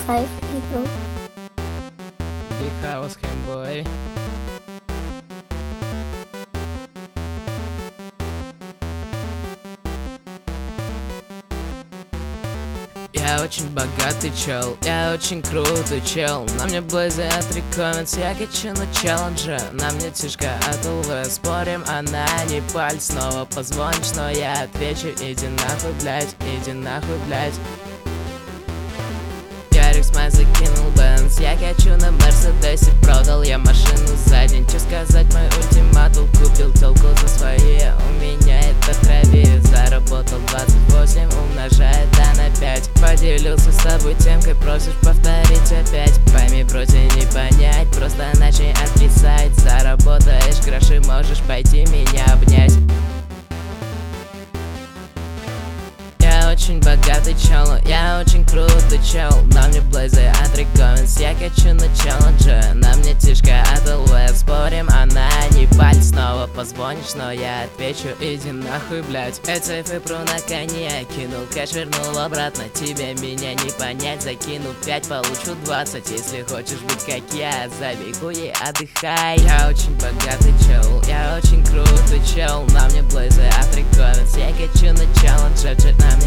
кайф игру. Big House Handboy. Я очень богатый чел, я очень крутой чел. На мне блейзы от рекоменс, я качу на челлендже. На мне тишка от ЛВ, спорим, она не паль. Снова позвонишь, но я отвечу: иди нахуй, блядь, иди нахуй, блядь. Я Риксмай закинул Бенз, я качу на Мерседесе. Продал я машину за день, чё сказать, мой ультиматум. Купил телку за свои, у меня это траве. Заработал 28, умножает на 5. Поделился с тобой темкой, просишь повторить опять. Пойми, против не понять, просто начни отрицать. Заработаешь гроши, можешь пойти меня обнять. Я очень богатый чел, я очень крутой чел. На мне блейзы от рекоменс, я качу на челлендже. На мне тишка от ЛВ, спорим, она не паль. Снова позвонишь, но я отвечу: иди нахуй, блядь. Эти фипру на коне, кинул кэш, вернул обратно. Тебе меня не понять, закинул 5, получу 20. Если хочешь быть как я, забегу и отдыхай. Я очень богатый чел, я очень крутой чел. На мне блейзы от рекоменс, я качу на челлендже.